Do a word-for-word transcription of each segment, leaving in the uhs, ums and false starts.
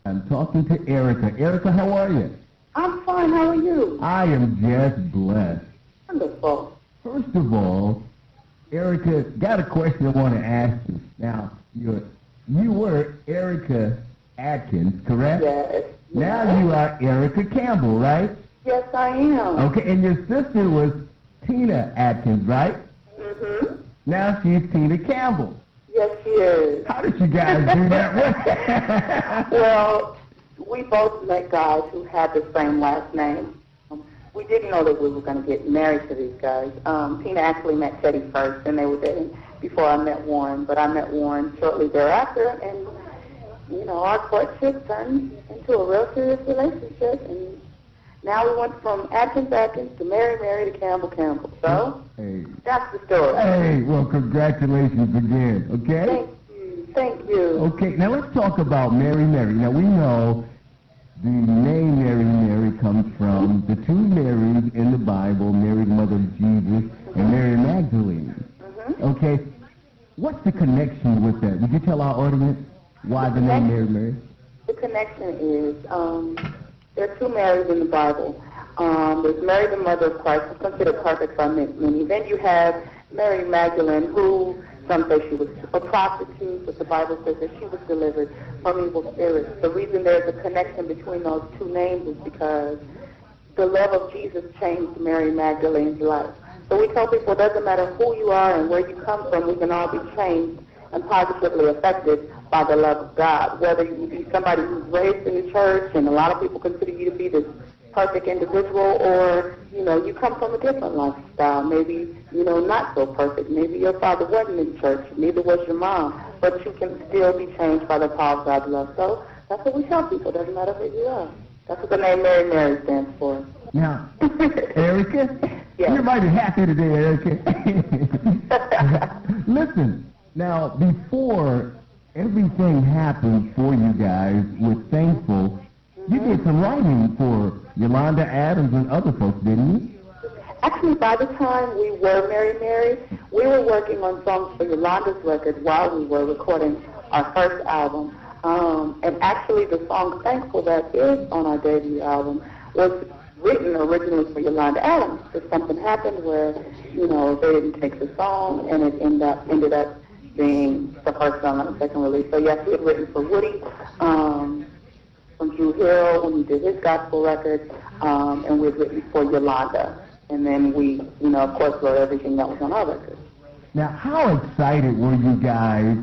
I'm talking to Erica. Erica, how are you? I'm fine. How are you? I am just blessed. Wonderful. First of all, Erica, got a question I want to ask you. Now, you you were Erica Atkins, correct? Yes. Now yes. you are Erica Campbell, right? Yes, I am. Okay, and your sister was Tina Atkins, right? Mm-hmm. Now she's Tina Campbell. Yes, she is. How did you guys do that? Well, we both met guys who had the same last name. Um, we didn't know that we were going to get married to these guys. Um, Tina actually met Teddy first, and they were dating before I met Warren. But I met Warren shortly thereafter, and, you know, our courtship turned into a real serious relationship. And now we went from Atkins Atkins to Mary Mary to Campbell Campbell. So Hey. that's the story. Hey, well, congratulations again, okay? Thank you. Thank you. Okay, now let's talk about Mary Mary. Now, we know the name Mary Mary comes from the two Marys in the Bible, Mary, the mother of Jesus, and Mary Magdalene. Mm-hmm. Okay, what's the connection with that? Would you tell our audience why the name Mary Mary? The connection is um, there are two Marys in the Bible. Um, there's Mary, the mother of Christ, who's considered perfect by many. Then you have Mary Magdalene, who some say she was a prostitute, but the Bible says that she was delivered from evil spirits. The reason there's a connection between those two names is because the love of Jesus changed Mary Magdalene's life. So we tell people it doesn't matter who you are and where you come from, we can all be changed and positively affected by the love of God. Whether you be somebody who's raised in the church and a lot of people consider you to be this perfect individual, or, you know, you come from a different lifestyle, maybe, you know, not so perfect. Maybe your father wasn't in church, neither was your mom, but you can still be changed by the power of God's love. So that's what we tell people. It doesn't matter who you are. That's what the name Mary Mary stands for. Now, Erica, yes. You're mighty happy today, Erica. Listen, now, before everything happened for you guys with Thankful, you did some writing for Yolanda Adams and other folks, didn't you? Actually, by the time we were Mary Mary, we were working on songs for Yolanda's record while we were recording our first album. Um, and actually, the song Thankful that is on our debut album was written originally for Yolanda Adams. But something happened where, you know, they didn't take the song, and it ended up, ended up being the first song on the second release. So, yes, we had written for Woody, um, from Drew Hill when he did his gospel record, um, and we had written for Yolanda. And then we, you know, of course, wrote everything that was on our record. Now, how excited were you guys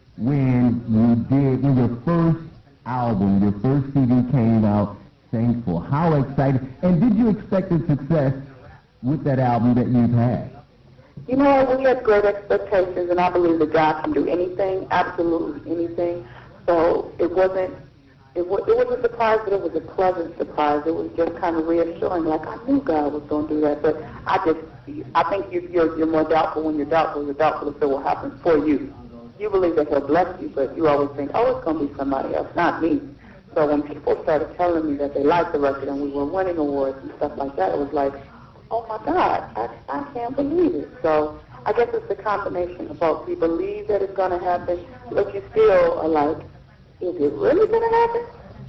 when you did, when your first album, your first C D came out, Thankful? How excited? And did you expect the success with that album that you've had? You know, we had great expectations, and I believe that God can do anything, absolutely anything. So it wasn't, it was, it was a surprise, but it was a pleasant surprise. It was just kind of reassuring, like I knew God was going to do that. But I just, I think you, you're, you're more doubtful when you're doubtful. You're doubtful if it will happen for you. You believe that He'll bless you, but you always think, oh, it's going to be somebody else, not me. So when people started telling me that they liked the record and we were winning awards and stuff like that, it was like, oh my God, I, I can't believe it. So I guess it's a combination of both. You believe that it's going to happen, but you still are like, is it really going to happen?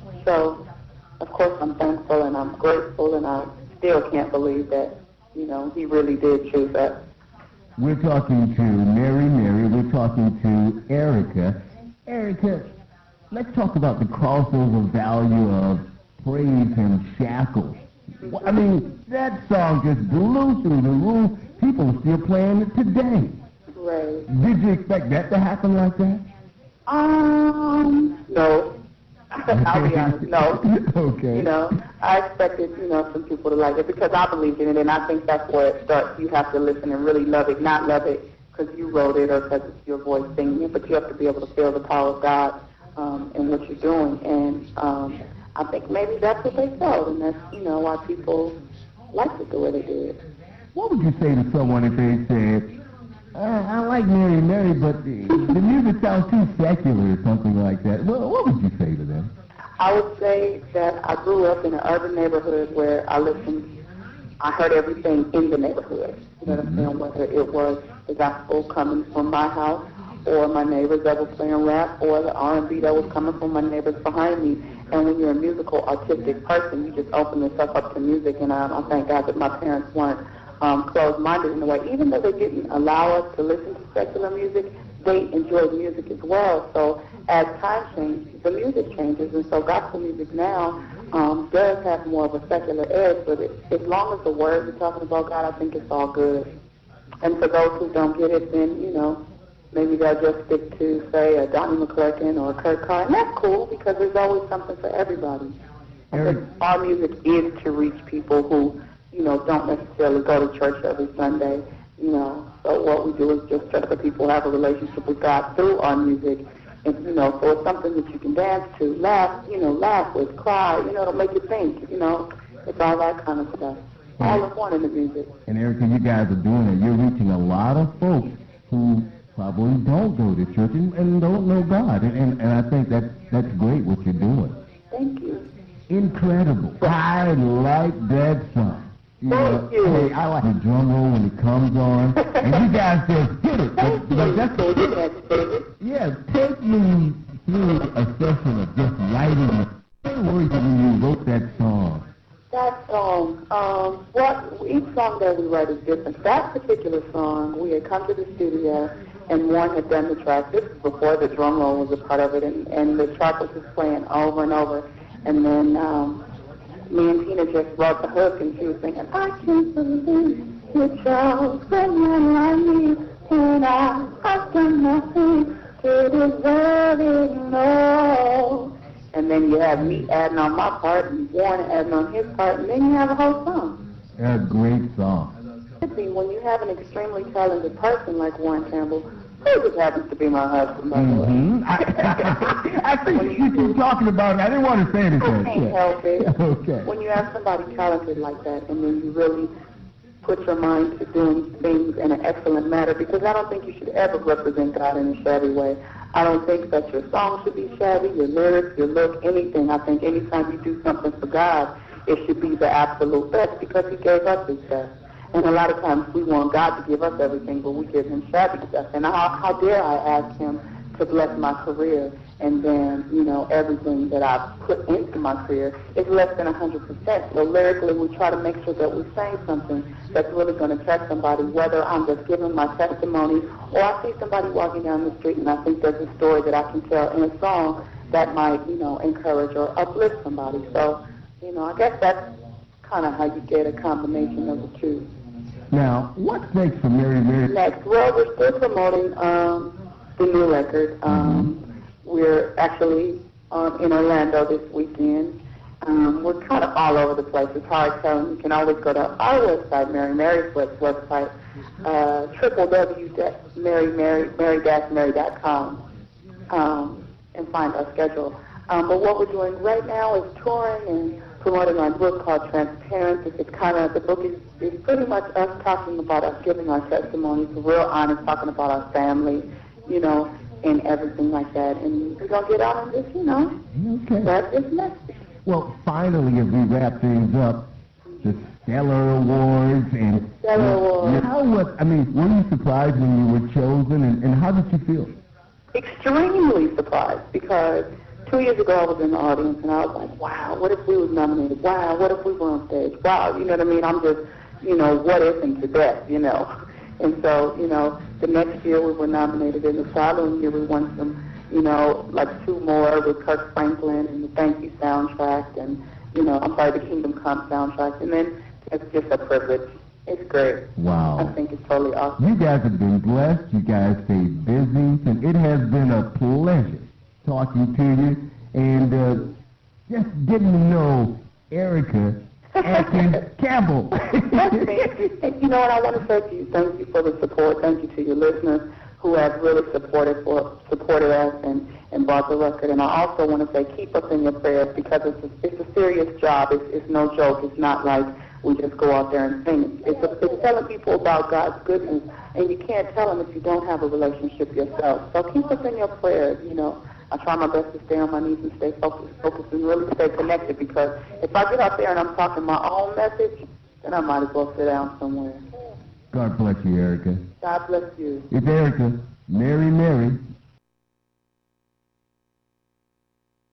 So, of course, I'm thankful and I'm grateful, and I still can't believe that, you know, He really did choose us. We're talking to Mary Mary. We're talking to Erica. Erica, let's talk about the crossover value of Praise Him Shackles. I mean, that song just blew through the roof. People are still playing it today. Right. Did you expect that to happen like that? Um, no. I'll be honest, no. Okay. You know, I expected, you know, some people to like it because I believed in it, and I think that's where it starts. You have to listen and really love it, not love it because you wrote it or because it's your voice singing it, but you have to be able to feel the power of God um, in what you're doing. And um, I think maybe that's what they felt, and that's, you know, why people liked it the way they did. What would you say to someone if they said, uh, I like Mary Mary, but the, the music sounds too secular or something like that? Well, what would you say to them? I would say that I grew up in an urban neighborhood where I listened, I heard everything in the neighborhood. You know what I'm saying? Whether it was the gospel coming from my house or my neighbors that was playing rap, or the R and B that was coming from my neighbors behind me. And when you're a musical, artistic person, you just open yourself up to music. And um, I thank God that my parents weren't um, closed-minded in a way. Even though they didn't allow us to listen to secular music, they enjoyed music as well. So as time changes, the music changes. And so gospel music now um, does have more of a secular edge. But it, as long as the words are talking about God, I think it's all good. And for those who don't get it, then, you know, maybe they'll just stick to, say, a Donnie McClurkin or a Kurt Carr. And that's cool because there's always something for everybody. I think our music is to reach people who, you know, don't necessarily go to church every Sunday, you know. So what we do is just try to people have a relationship with God through our music. And, you know, so it's something that you can dance to, laugh, you know, laugh with, cry, you know, it'll make you think, you know. It's all that kind of stuff. All is one in the music. And Erica, you guys are doing it. You're reaching a lot of folks who probably don't go to church and, and don't know God. And, and, and I think that that's great what you're doing. Thank you. Incredible. I like that song. You Thank know, you. Hey, I like the drum roll when it comes on. And you guys just hit it. Thank But, but you. that's, Thank you. yeah, take me through a session of just writing. What were you when you wrote that song? That song, um, what each song that we write is different. That particular song, we had come to the studio, and Warren had done the track. This was before the drum roll was a part of it, and, and the track was just playing over and over. And then um, me and Tina just wrote the hook, and she was singing, I can't believe you chose someone like me, and I, I've done nothing to deserve it, no. And then you have me adding on my part, and Warren adding on his part, and then you have a whole song. A great song. See, when you have an extremely talented person like Warren Campbell, who just happens to be my husband, by the way. Mm-hmm. I, I think you keep talking about it. I didn't want to say anything. I can't help it. Okay. When you have somebody talented like that, and then you really put your mind to doing things in an excellent manner, because I don't think you should ever represent God in a shabby way. I don't think that your song should be shabby, your lyrics, your look, anything. I think anytime you do something for God, it should be the absolute best, because he gave us his best. And a lot of times we want God to give us everything, but we give him shabby stuff. And how, how dare I ask him to bless my career, and then, you know, everything that I've put into my career is less than one hundred percent. So lyrically, we try to make sure that we say something that's really going to touch somebody, whether I'm just giving my testimony or I see somebody walking down the street and I think there's a story that I can tell in a song that might, you know, encourage or uplift somebody. So, you know, I guess that's kind of how you get a combination of the two. Now, what's next for Mary Mary? Next, well, we're still promoting um, the new record. Um, we're actually um, in Orlando this weekend. Um, we're kind of all over the place. It's hard telling. You can always go to our website, Mary Mary's website, uh, w w w dot mary mary dash mary dot com, um, and find our schedule. Um, but what we're doing right now is touring and promoting our book called Transparent. It's kind of, the book is, is pretty much us talking about us, giving our testimonies, real honest, talking about our family, you know, and everything like that. And we're going to get out on this, you know, Okay. that's this message. Well, finally, as we wrap things up, the Stellar Awards and Stellar Awards. How was? I mean, were you surprised when you were chosen, and, and how did you feel? Extremely surprised, because two years ago I was in the audience and I was like, wow, what if we was nominated? Wow, what if we were on stage? Wow, you know what I mean? I'm just, you know, what if into death, you know. And so, you know, the next year we were nominated, and the following year we won some, you know, like two more with Kirk Franklin and the Thank You soundtrack, and, you know, I'm sorry, the Kingdom Come soundtrack. And then it's just a privilege. It's great. Wow. I think it's totally awesome. You guys have been blessed. You guys stayed busy, and it has been a pleasure talking to you and uh, just getting to know Erica Atkins Campbell. That's me. And you know what I want to say to you? Thank you for the support. Thank you to your listeners who have really supported for supported us and, and bought the record. And I also want to say keep us in your prayers, because it's a, it's a serious job. It's, it's no joke. It's not like we just go out there and sing. It's, a, it's telling people about God's goodness, and you can't tell them if you don't have a relationship yourself. So keep us in your prayers, you know. I try my best to stay on my knees and stay focused, focused and really stay connected, because if I get out there and I'm talking my own message, then I might as well sit down somewhere. God bless you, Erica. God bless you. It's Erica Mary, Mary,